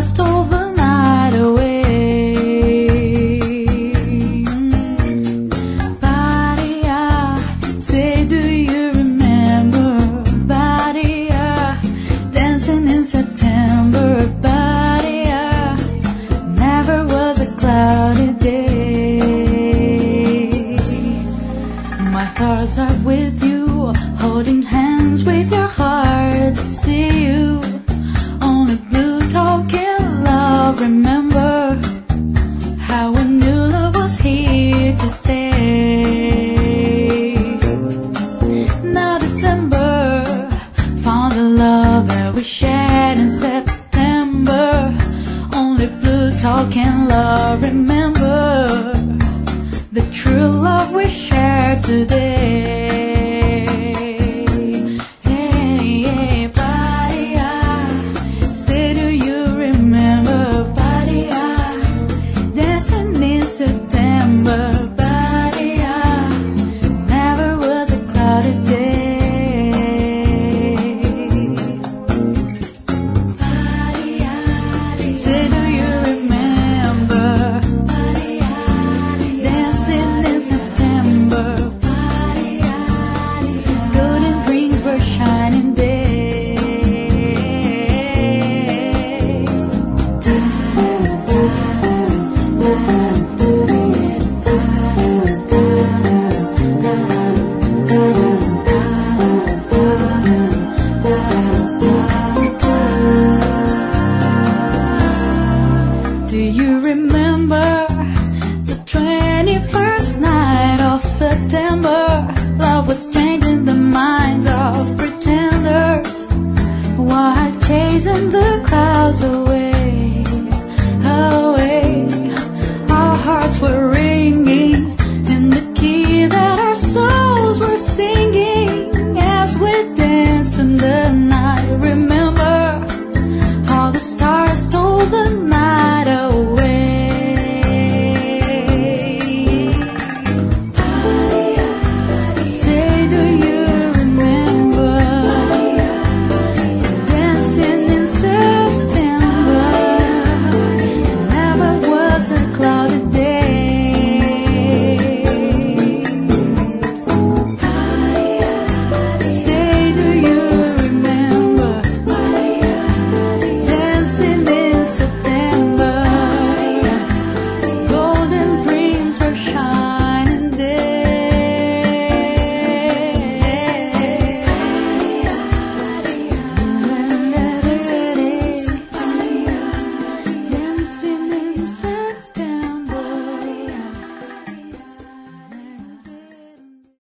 stars stole the night away. Badia, say do you remember? Badia, dancing in September. Badia, never was a cloudy day. My thoughts are with you, holding hands with your heart to see you. Only blue talking love, remember how we knew love was here to stay. Now December found the love that we shared in September. Only blue talking love, remember the true love we shared today. Do you remember the 21st night of September? Love was strange.